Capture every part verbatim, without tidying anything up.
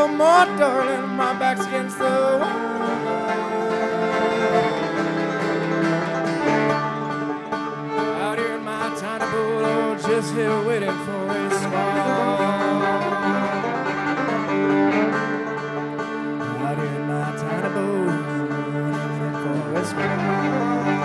no more, darling, my back's against the wall. Out here in my tiny boat, oh, just here waiting for a squall. Out here in my tiny boat, waiting for a squall.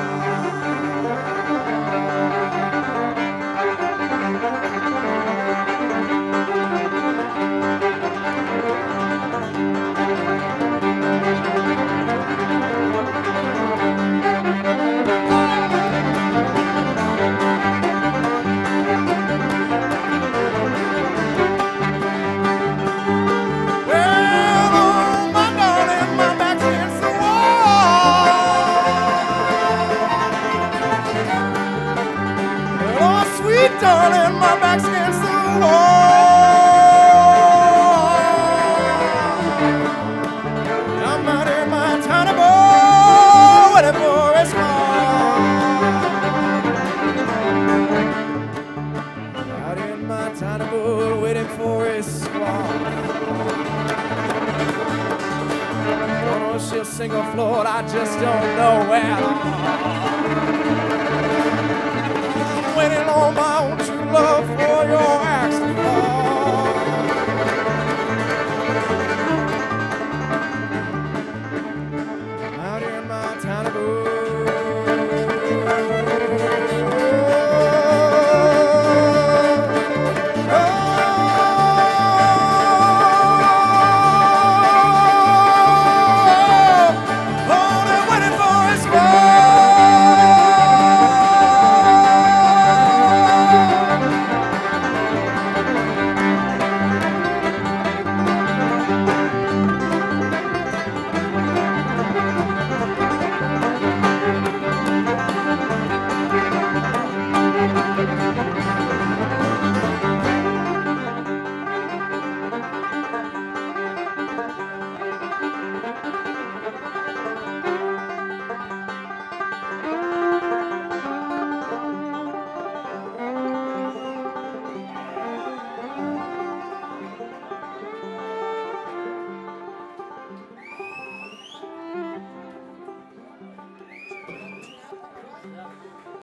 Darling, my back's against the wall. I'm out in my tiny boat, waiting for a squall. Out in my tiny boat, waiting for a squall. Don't know if she'll sing or float, I just don't know where. Waiting on my own true love for your